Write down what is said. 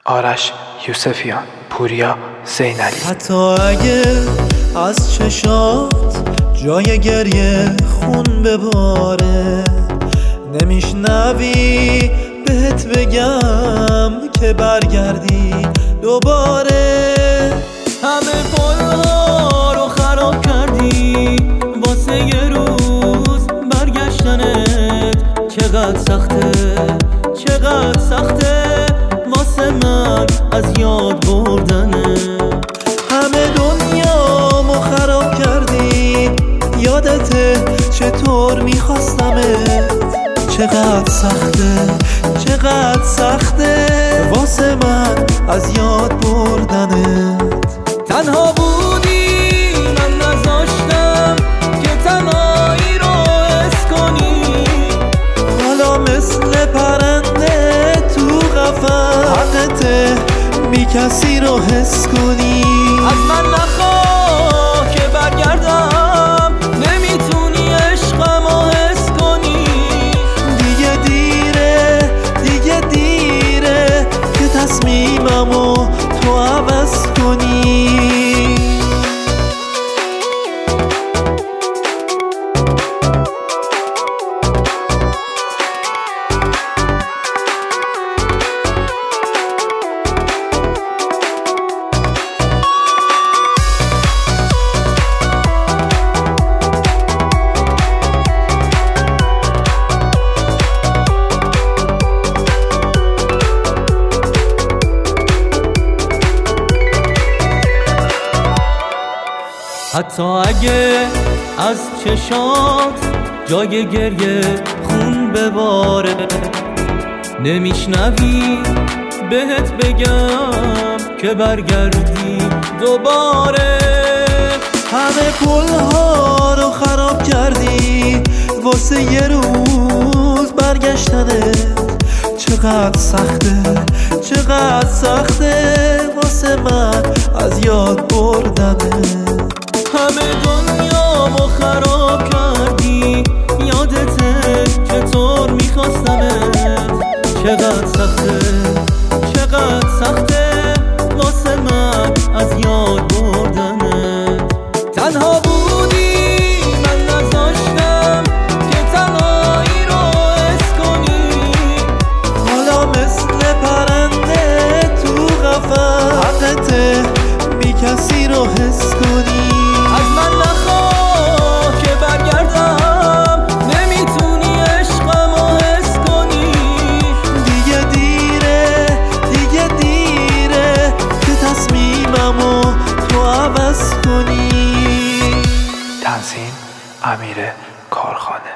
آرش یوسفیان، پوریا زینالی. حتی اگه از چشات جای گریه خون بباره، نمیشنوی بهت بگم که برگردی دوباره. همه پلها رو خراب کردی واسه یه روز برگشتنت. چقدر سخته، چقدر سخته واسه من از یاد بردنه. همه دنیامو خراب کردی، یادته چطور میخواستمت. چقدر سخته، چقدر سخته واسه من از یاد بردنت. تنها بودی من نذاشتم که تنهایی رو حس کنی. حالا مثل پرنده تو قفس حقته بی کسی رو حس کنی. از من نخواه که برگردم، نمیتونی عشقمو حس کنی. دیگه دیره، دیگه دیره که تصمیممو تو عوض کنی. حتی اگه از چشات جای گریه خون بباره، نمیشنوی بهت بگم که برگردی دوباره. همه پلها رو خراب کردی واسه یه روز برگشتنت. چقدر سخته، چقدر سخته واسه من از یاد بردنت. همه دنیامو خراب کردی، یادته چطور میخواستمت. چقدر سخته، چقدر سخته واسه من از یاد بردنت. تنها بودی من نذاشتم که تنهایی رو حس کنی. حالا مثل پرنده تو قفس حقته بی کسی رو حس کنی. از من نخواه که برگردم، نمیتونی عشقمو حس کنی. دیگه دیره، دیگه دیره که تصمیممو تو عوض کنی. تنظیم امیر کارخانه.